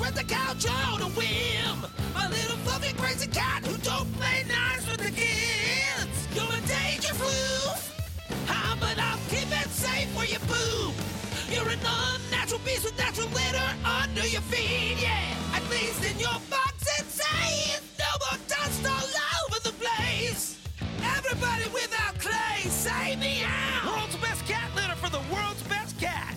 shred the couch on a whim. My little fluffy crazy cat who don't play nice with the kids. You're a danger floof. But I'll keep it safe where you poop. You're an unnatural beast with natural litter under your feet, yeah. At least in your box it's safe. No more dust all over the place. Everybody without clay, say meow. World's best cat litter for the world's best cat.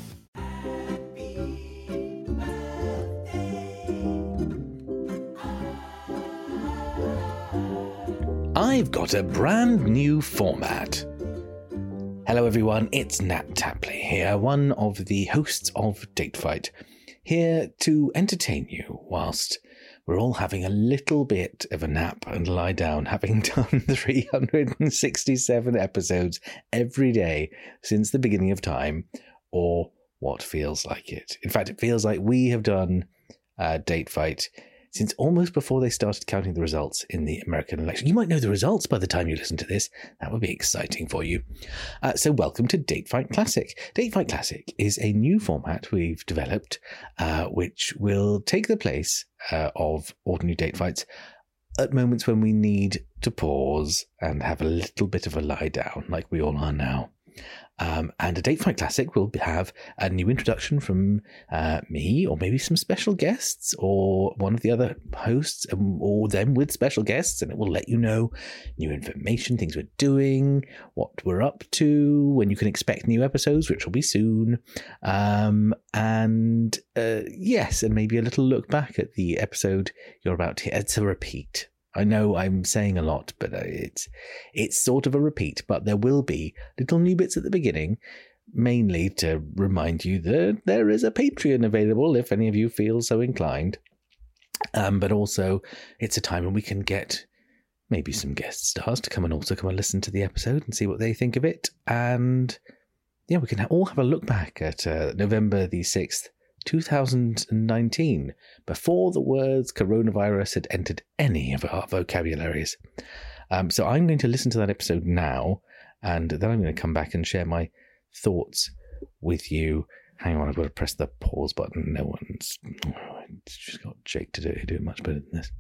I've got a brand new format. Hello everyone, it's Nat Tapley here, one of the hosts of Date Fight, here to entertain you whilst we're all having a little bit of a nap and lie down, having done 367 episodes every day since the beginning of time, or what feels like it. In fact, it feels like we have done Date Fight since almost before they started counting the results in the American election. You might know the results by the time you listen to this. That would be exciting for you. So welcome to Date Fight Classic. Date Fight Classic is a new format we've developed, which will take the place of ordinary date fights at moments when we need to pause and have a little bit of a lie down, like we all are now. And a Date Fight Classic will have a new introduction from me, or maybe some special guests, or one of the other hosts, or them with special guests, and it will let you know new information, things we're doing, what we're up to, when you can expect new episodes, which will be soon, and maybe a little look back at the episode you're about to hear. It's a repeat. I know I'm saying a lot, but it's sort of a repeat, but there will be little new bits at the beginning, mainly to remind you that there is a Patreon available if any of you feel so inclined. But also, it's a time when we can get maybe some guest stars to come and listen to the episode and see what they think of it. And yeah, we can all have a look back at November the 6th, 2019, before the words coronavirus had entered any of our vocabularies. So I'm going to listen to that episode now, and then I'm going to come back and share my thoughts with you. Hang on, I've got to press the pause button. It's just got Jake to do it much better than this.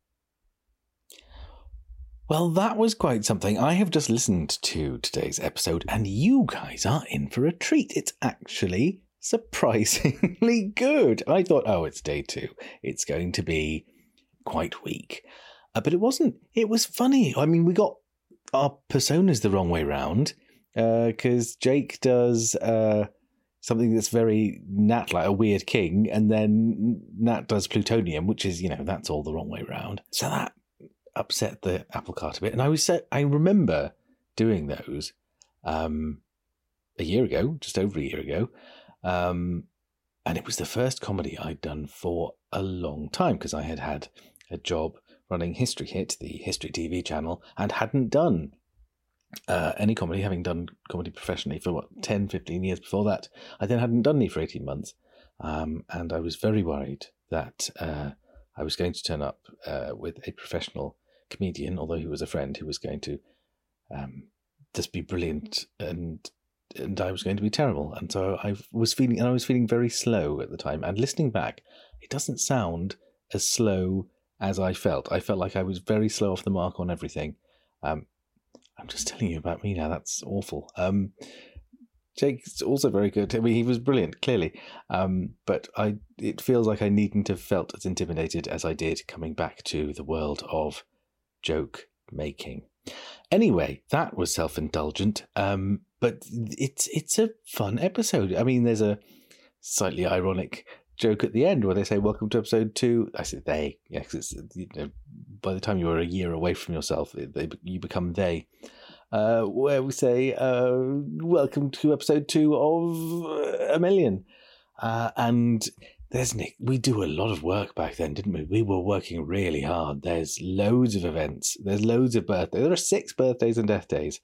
Well, that was quite something. I have just listened to today's episode, and you guys are in for a treat. It's actually surprisingly good. I thought, it's day 2. It's going to be quite weak. But it wasn't. It was funny. I mean, we got our personas the wrong way round, because Jake does something that's very Nat, like a weird king, and then Nat does plutonium, which is, that's all the wrong way round. So that upset the apple cart a bit. And I remember doing those a year ago, just over a year ago. And it was the first comedy I'd done for a long time, because I had a job running History Hit, the History TV channel, and hadn't done any comedy, having done comedy professionally for 10, 15 years before that. I then hadn't done any for 18 months. And I was very worried that I was going to turn up with a professional comedian, although he was a friend, who was going to just be brilliant, and I was going to be terrible. And so I was feeling very slow at the time. And listening back, it doesn't sound as slow as I felt. I felt like I was very slow off the mark on everything. I'm just telling you about me now. That's awful. Jake's also very good. I mean, he was brilliant, clearly. But it feels like I needn't have felt as intimidated as I did coming back to the world of joke making. Anyway, that was self-indulgent. But it's a fun episode. I mean, there's a slightly ironic joke at the end where they say, "Welcome to episode 2." I said they, yeah, because by the time you are a year away from yourself, you become they. Where we say, "Welcome to episode 2 of a million." And there's Nick. We do a lot of work back then, didn't we? We were working really hard. There's loads of events. There's loads of birthdays. There are 6 birthdays and death days.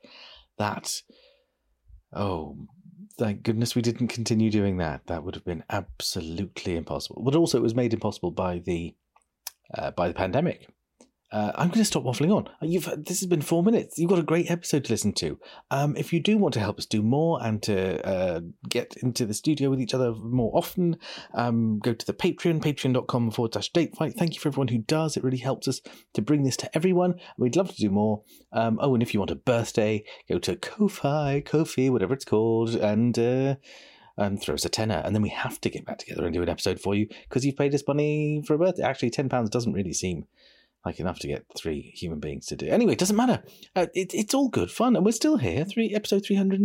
Thank goodness we didn't continue doing that. That would have been absolutely impossible. But also, it was made impossible by the pandemic. I'm going to stop waffling on. This has been 4 minutes. You've got a great episode to listen to. If you do want to help us do more and to get into the studio with each other more often, go to the Patreon, patreon.com/datefight. Thank you for everyone who does. It really helps us to bring this to everyone. We'd love to do more. And if you want a birthday, go to Ko-fi, whatever it's called, and throw us a tenner. And then we have to get back together and do an episode for you because you've paid us money for a birthday. Actually, £10 doesn't really seem like enough to get 3 human beings to do. Anyway, it doesn't matter. It's all good fun, and we're still here. Episode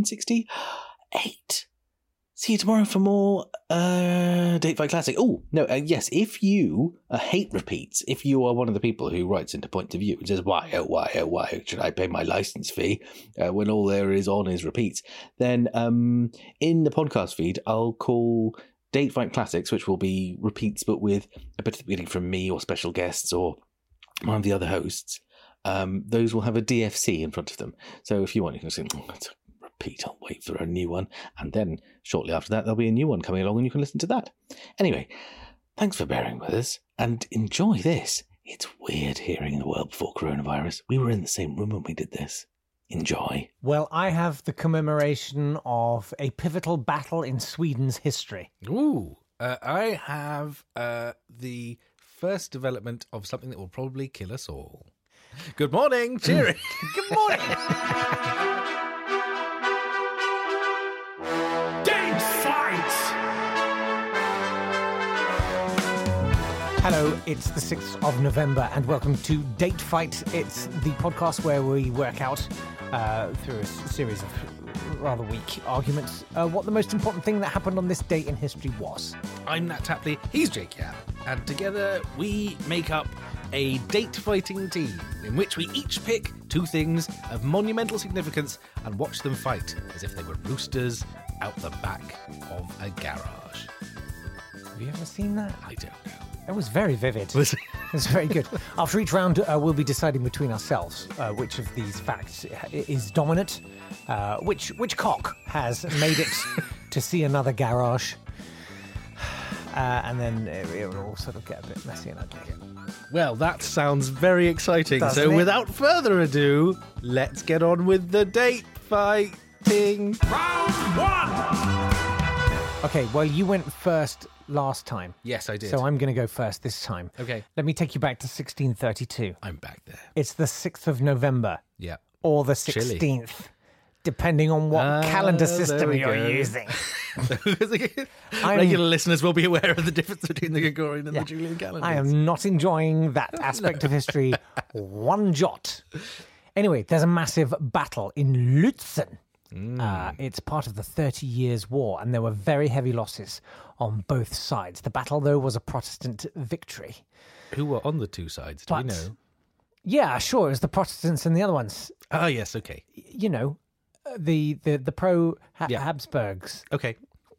368. See you tomorrow for more Date Fight Classic. Oh, no, yes, if you hate repeats, if you are one of the people who writes into Point of View and says, why should I pay my license fee when all there is on is repeats, then in the podcast feed, I'll call Date Fight Classics, which will be repeats, but with a bit at the beginning from me or special guests or one of the other hosts. Those will have a DFC in front of them. So if you want, you can say, it's a repeat, I'll wait for a new one. And then shortly after that, there'll be a new one coming along and you can listen to that. Anyway, thanks for bearing with us and enjoy this. It's weird hearing the world before coronavirus. We were in the same room when we did this. Enjoy. Well, I have the commemoration of a pivotal battle in Sweden's history. Ooh, I have the first development of something that will probably kill us all. Good morning, cheery. Good morning. Date Fight! Hello, it's the 6th of November and welcome to Date Fight. It's the podcast where we work out through a series of rather weak arguments what the most important thing that happened on this date in history was. I'm Nat Tapley, he's Jake Yap, and together we make up a date-fighting team in which we each pick 2 things of monumental significance and watch them fight as if they were roosters out the back of a garage. Have you ever seen that? I don't know. It was very vivid. It was very good. After each round, we'll be deciding between ourselves which of these facts is dominant, which cock has made it to see another garage, and then it will all sort of get a bit messy and ugly. Well, that sounds very exciting. Doesn't so it? without further ado, let's get on with the date fighting. Round 1! Okay, well, you went first last time. Yes, I did. So I'm going to go first this time. Okay. Let me take you back to 1632. I'm back there. It's the 6th of November. Yeah. Or the Chilly. 16th, depending on what calendar there system we you're go. using. Regular listeners will be aware of the difference between the Gregorian and Yeah. the Julian calendars. I am not enjoying that aspect of history one jot. Anyway, there's a massive battle in Lützen. It's part of the 30 Years' War, and there were very heavy losses on both sides. The battle, though, was a Protestant victory. Who were on the 2 sides? Do we But- know? Yeah, sure, it was the Protestants and the other ones. Ah, yes, okay. You know, the pro Yeah. Habsburgs. Okay.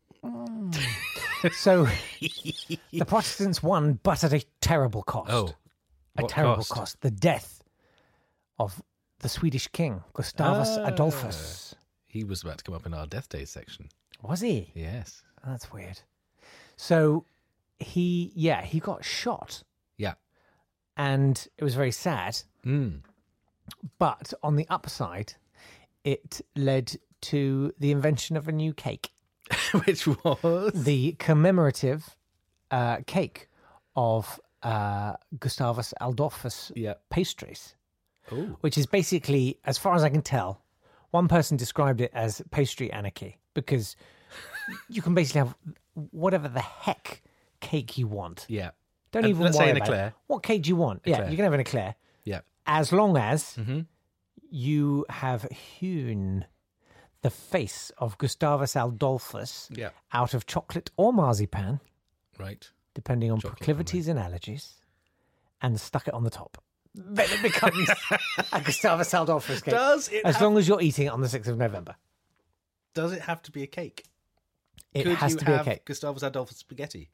So the Protestants won, but at a terrible cost. Oh, a what terrible cost? cost. The death of the Swedish king, Gustavus Ah. Adolphus. he was about to come up in our Death Days section. Was he? Yes. That's weird. So he got shot, Yeah. and it was very sad. Mm. But on the upside, it led to the invention of a new cake. Which was? The commemorative cake of Gustavus Adolphus Yeah. pastries, Oh. which is basically, as far as I can tell, one person described it as pastry anarchy because you can basically have whatever the heck cake you want. Yeah. Don't And even let's worry say an about eclair. it. What cake do you want? Yeah, Eclair. you can have an eclair Yeah. as long as Mm-hmm. you have hewn the face of Gustavus Adolphus Yeah. out of chocolate or marzipan, Right. depending on Chocolate, proclivities and allergies, and stuck it on the top. Then it becomes a Gustavus Adolphus cake. Does it as have, long as you're eating it on the 6th of November. does it have to be a cake? It Could has you to be a have cake. Gustavus Adolphus spaghetti?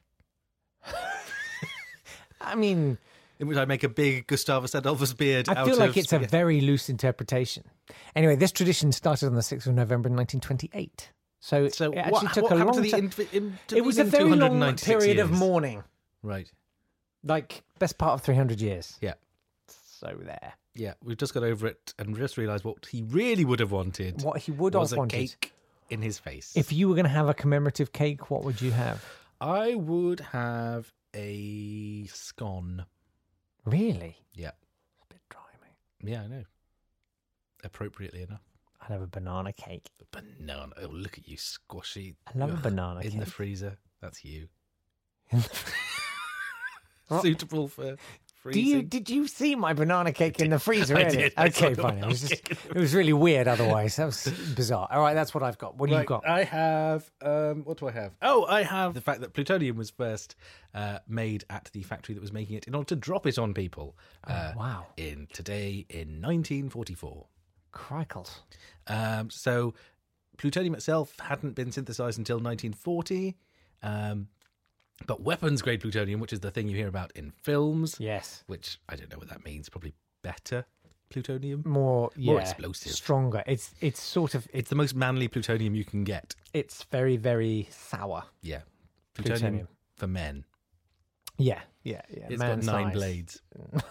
I mean, In which I make a big Gustavus Adolphus beard out I of feel like it's spaghetti. a very loose interpretation. Anyway, this tradition started on the 6th of November in 1928. So, So it actually what took a happened long to the time. It was a intervening very long 296 period of years? mourning, Right. like best part of 300 years. Yeah. So there. Yeah, we've just got over it and just realised what he really would have wanted. What he would was have a wanted. cake in his face. If you were going to have a commemorative cake, what would you have? I would have a scone. Really? Yeah. It's a bit dry, mate. Yeah, I know. Appropriately enough. I'd have a banana cake. Banana. Oh, look at you, squashy. I love a banana in cake. the freezer. That's you. What? Suitable for freezing. Did you see my banana cake in the freezer I earlier? did. I saw Okay, the fine. banana It was really weird otherwise. That was bizarre. All right, that's what I've got. What do you Right, got? I have. What do I have? Oh, I have the fact that plutonium was first made at the factory that was making it in order to drop it on people. Wow. In 1944. Crikles. So plutonium itself hadn't been synthesized until 1940. But weapons grade plutonium, which is the thing you hear about in films, Yes. which I don't know what that means. Probably better plutonium. More explosive. Stronger. It's sort of It's the most manly plutonium you can get. it's very, very sour. Yeah. Plutonium. for men. Yeah. It's Man got 9 size. blades.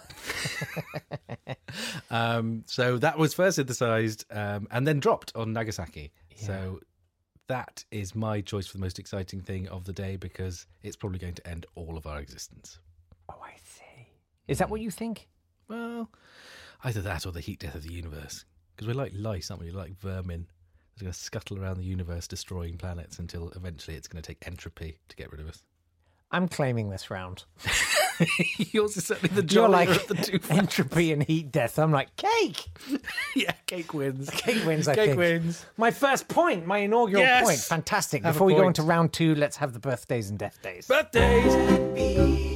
So that was first synthesized and then dropped on Nagasaki. Yeah. So that is my choice for the most exciting thing of the day because it's probably going to end all of our existence. Oh, I see. Is that what you think? Well, either that or the heat death of the universe. Because we're like lice, aren't we? We're like vermin. They're going to scuttle around the universe, destroying planets until eventually it's going to take entropy to get rid of us. I'm claiming this round. Yours is certainly the You're jollier like of the two. entropy and heat death. I'm like, cake! Yeah, cake wins. Cake wins, I Cake think. wins. My first point, my inaugural Yes! point. Fantastic. Have a Before we go point. into round 2, let's have the birthdays and death days. Birthdays!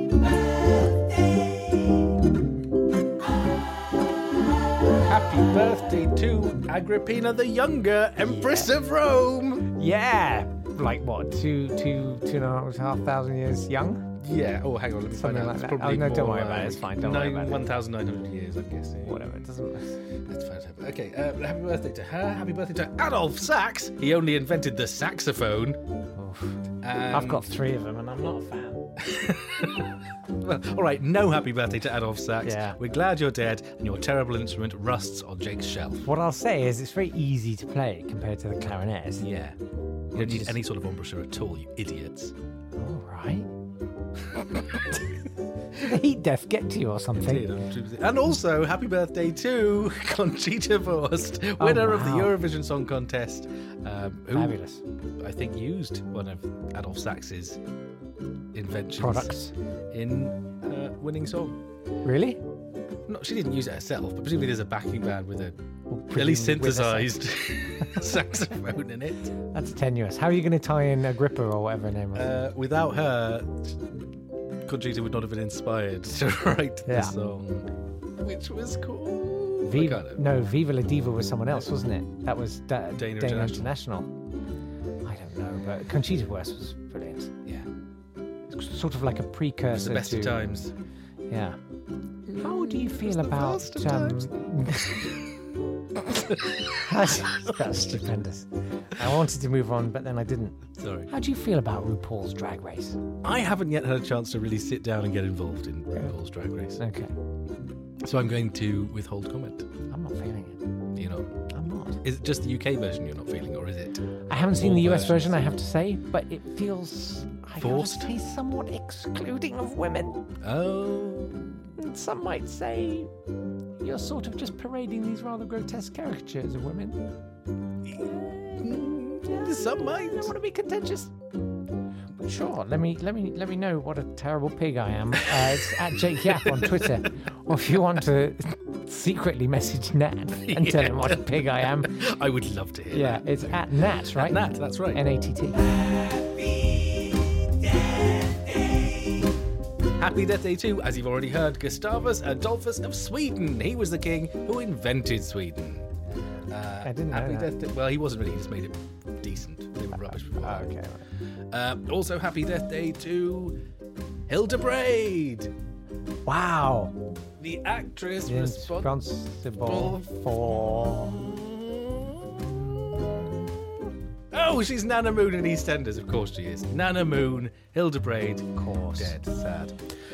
Happy birthday to Agrippina the Younger, Empress of Rome. Yeah. Like what, two and a half thousand years young? Yeah. Oh, hang on. Let me Something find out. like It's that. probably Oh, no, don't more, worry about it. It's fine. Don't worry about it. 1,900 years, I'm guessing. Whatever. It doesn't. Let's find out. Okay. Happy birthday to her. Happy birthday to Adolf Sax. He only invented the saxophone. I've got 3 of them, and I'm not a fan. Well, all right. No happy birthday to Adolf Sax. Yeah. We're glad you're dead, and your terrible instrument rusts on Jake's shelf. What I'll say is, it's very easy to play compared to the clarinet. Isn't it? Yeah. You don't need any sort of embouchure at all, you idiots. All right. Did the heat death get to you or something? And also, happy birthday to Conchita Wurst, winner of the wow. Eurovision Song Contest, who Fabulous. I think used one of Adolf Sax's inventions Products. in winning song. Really? No, she didn't use it herself, but presumably there's a backing band with a Well, at least presumably with a synthesized saxophone in it. That's tenuous. How are you going to tie in Agrippa or whatever her name was? Without her, Conchita would not have been inspired to write the Yeah. song, which was cool. Viva La Diva was someone else, wasn't it? That was Dana International. International. I don't know, but Conchita Wurst was brilliant. Yeah, It's sort of like a it was precursor the best to of times. Yeah. How do you feel the about worst of times. That's stupendous. I wanted to move on, but then I didn't. Sorry. How do you feel about RuPaul's Drag Race? I haven't yet had a chance to really sit down and get involved in RuPaul's Drag Race, Okay. so I'm going to withhold comment. I'm not feeling You know, it. I'm not. is it just the UK version you're not feeling, or is it? I haven't seen all the US versions? version, I have to say, but it feels I gotta Forced? say, somewhat excluding of women. Oh, And some might say you're sort of just parading these rather grotesque caricatures of women. some might. I don't want to be contentious. But sure, let me know what a terrible pig I am. It's at Jake Yap on Twitter, or if you want to secretly message Nat and tell him what a pig I am. I would love to hear. Yeah, that. it's at Nat, right? Nat, that's right. N-A-T-T. Happy Death Day to, as you've already heard, Gustavus Adolphus of Sweden. He was the king who invented Sweden. I didn't know Happy that. Death Day. Well, he wasn't really. He just made it decent. They were rubbish before. Okay. Also, Happy Death Day to Hilda Braid, Wow. the actress responsible Responsible for Oh, she's Nana Moon in EastEnders. Of course she is. Nana Moon, Hildebraid, of course. dead, sad.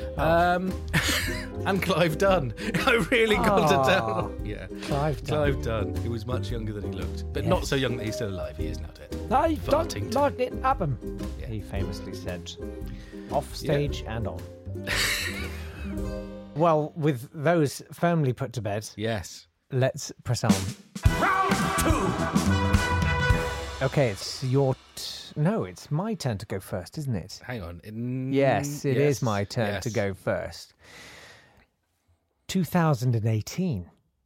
And Clive Dunn. I really got it down. Yeah, Clive Dunn. Clive Dunn. He was much younger than he looked, but not so young that he's still alive. He is now dead. I Fartington. don't like it happen, Yeah. he famously said, off stage and on. Well, with those firmly put to bed, Yes. let's press on. Round 2. Okay, it's your... No, it's my turn to go first, isn't it? Hang on. Yes, it is Yes. my turn Yes. to go first. 2018.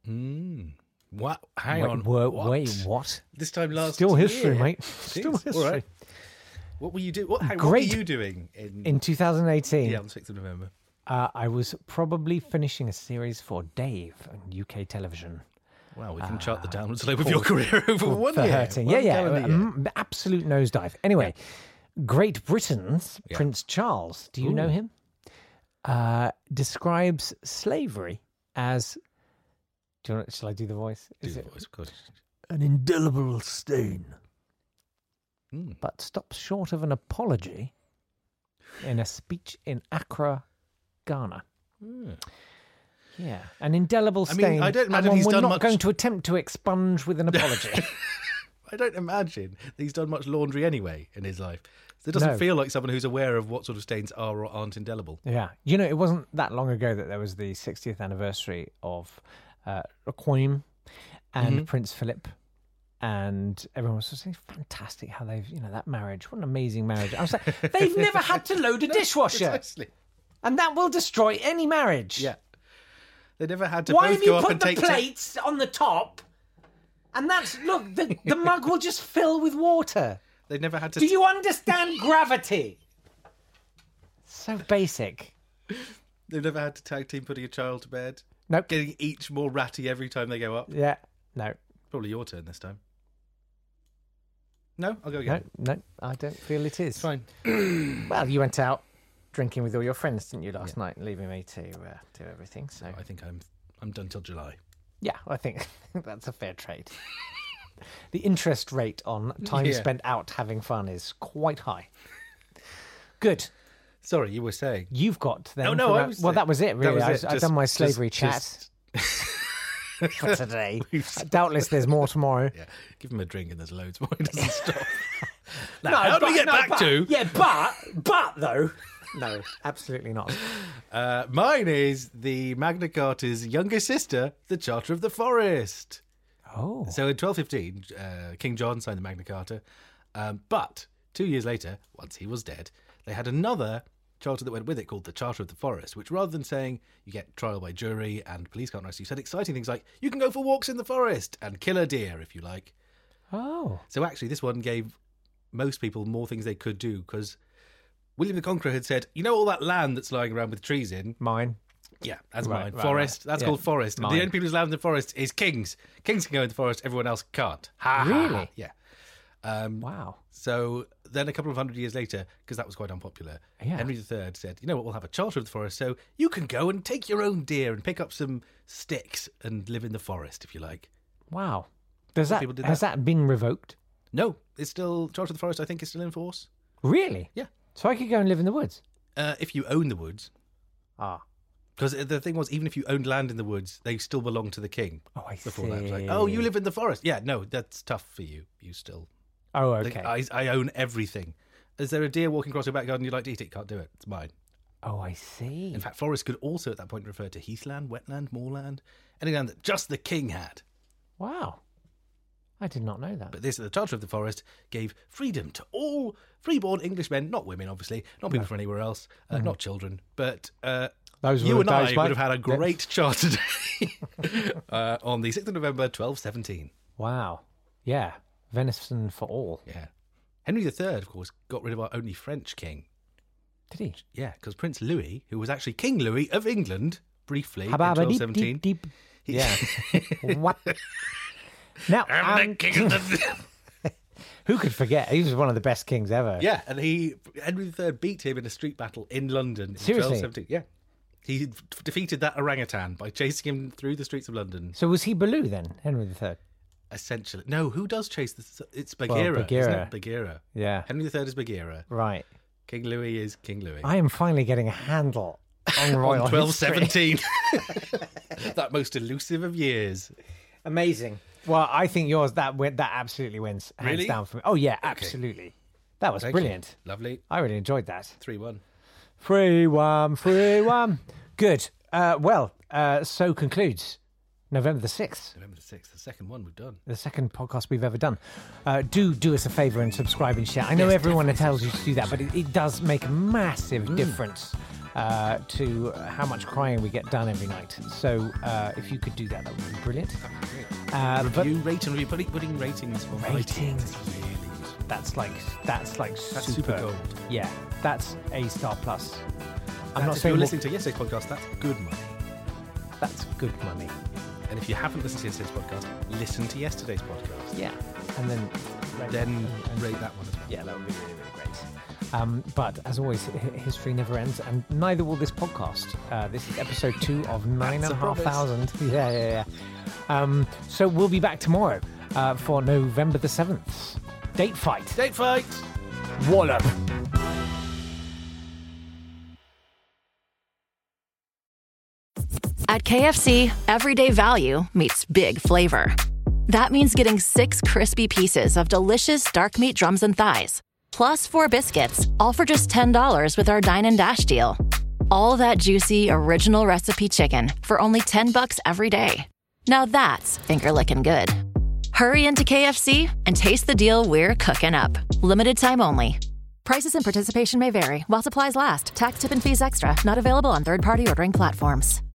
What? Hang on. What? Wait, what? This time last Still history, year. mate. Jeez, Still all history. right. What were you doing? What were Great. you doing In 2018, yeah, on the 6th of November? I was probably finishing a series for Dave on UK television. Wow, we can chart the downward slope of your career over one For year. hurting. One Yeah, calendar year. absolute nosedive. Anyway, Great Britain's Prince Charles, do you know him? Describes slavery as... shall I do the voice? Do the voice, of course. An indelible stain. But stops short of an apology in a speech in Accra, Ghana. Yeah, an indelible mean, stain. I don't imagine and one he's we're done not much- going to attempt to expunge with an apology. I don't imagine that he's done much laundry anyway in his life. So it doesn't No. feel like someone who's aware of what sort of stains are or aren't indelible. Yeah. You know, it wasn't that long ago that there was the 60th anniversary of Raquel and Prince Philip. And everyone was just saying, fantastic how they've, that marriage, what an amazing marriage. I was like, they've never had to load a dishwasher. Precisely. And that will destroy any marriage. Yeah. They never had to Why both have you go up put and the take... plates on the top? And look, the mug will just fill with water. They never had to... Do you understand gravity? So basic. They've never had to tag team putting a child to bed. Nope. Getting each more ratty every time they go up. Yeah. No. Probably your turn this time. No? I'll go again. No, I don't feel it is. It's fine. Well, you went out drinking with all your friends, didn't you, last night, leaving me to do everything. So I think I'm done till July. yeah, I think that's a fair trade. The interest rate on time Yeah. spent out having fun is quite high. Good. Sorry, you were saying. You've got then. Oh, no, for I that- was- well, that was it, really. that was it. I've done my Just- slavery just- chat for today. Doubtless there's more tomorrow. Yeah, give him a drink and there's loads more. He doesn't stop. Now, No, how do we but- get no, back but- to? Yeah, but though. No, absolutely not. Mine is the Magna Carta's younger sister, the Charter of the Forest. Oh. So in 1215, King John signed the Magna Carta, but 2 years later, once he was dead, they had another charter that went with it called the Charter of the Forest, which rather than saying you get trial by jury and police can't arrest you, said exciting things like you can go for walks in the forest and kill a deer if you like. Oh. So actually this one gave most people more things they could do because William the Conqueror had said, you know all that land that's lying around with trees in? Mine. Yeah, that's Right, mine. right, Forest, right. that's Yeah, called forest. And mine. the only people who's allowed in the forest is kings. Kings can go in the forest, everyone else can't. Ha, ha, ha. Really? Yeah. Wow. So then a couple of hundred years later, because that was quite unpopular, Yeah. Henry III said, you know what, we'll have a charter of the forest, so you can go and take your own deer and pick up some sticks and live in the forest if you like. Wow. Does Some that people did has that been revoked? No, it's still, Charter of the Forest I think is still in force. Really? Yeah. So I could go and live in the woods. If you own the woods. Ah. Because the thing was, even if you owned land in the woods, they still belonged to the king. Oh, I Before that, it was like, see. oh, you live in the forest. Yeah, no, that's tough for you. You still... Oh, Like, okay. I own everything. Is there a deer walking across your back garden you'd like to eat it? Can't do it. It's mine. Oh, I see. In fact, forest could also at that point refer to heathland, wetland, moorland, any land that just the king had. Wow. I did not know that. But this, the Charter of the Forest, gave freedom to all freeborn Englishmen, not women, obviously, not people from anywhere else, not children, but Those you were and the I days, would mate. have had a Yeah. great charter day on the 6th of November, 1217. Wow. Yeah. Venison for all. Yeah. Henry III, of course, got rid of our only French king. Did he? Yeah, because Prince Louis, who was actually King Louis of England, briefly, in Hababa deep, 1217. deep, deep. Yeah. What? Now, I'm the king of the... who could forget? He was one of the best kings ever. Yeah, and Henry III beat him in a street battle in London in Seriously? 1217. Yeah. He defeated that orangutan by chasing him through the streets of London. So was he Baloo then, Henry III? essentially. No, who does chase the... It's Bagheera, Bagheera. isn't it? Bagheera. Yeah. Henry III is Bagheera. Right. King Louis is King Louis. I am finally getting a handle on royal On history. 1217. That most elusive of years. Amazing. Well, I think yours, that absolutely wins. Hands Really? down for me. Oh, yeah, absolutely. That was Thank brilliant. you. Lovely. I really enjoyed that. 3-1. 3-1. Good. So concludes November the 6th. November the 6th, the second one we've done. The second podcast we've ever done. Do us a favour and subscribe and share. I know everyone tells you to do that, but it does make a massive difference to how much crying we get done every night. So if you could do that, that would be brilliant. Review, rate, and review. Putting ratings for Ratings. is really useful. That's super gold. Yeah, that's A star plus. I'm not If saying you're listening to yesterday's podcast, that's good money. that's good money. And if you haven't listened to yesterday's podcast, listen to yesterday's podcast. Yeah, and then Rate that one as well. yeah, that would be really, really great. But as always, history never ends, and neither will this podcast. This is episode 2 of 9,500. Yeah. So we'll be back tomorrow for November the 7th. Date fight. Date fight! Wallop. At KFC, everyday value meets big flavor. That means getting 6 crispy pieces of delicious dark meat drums and thighs, plus 4 biscuits, all for just $10 with our Dine and Dash deal. All that juicy, original recipe chicken for only $10 every day. Now that's finger-licking good. Hurry into KFC and taste the deal we're cooking up. Limited time only. Prices and participation may vary while supplies last. Tax, tip, and fees extra. Not available on third-party ordering platforms.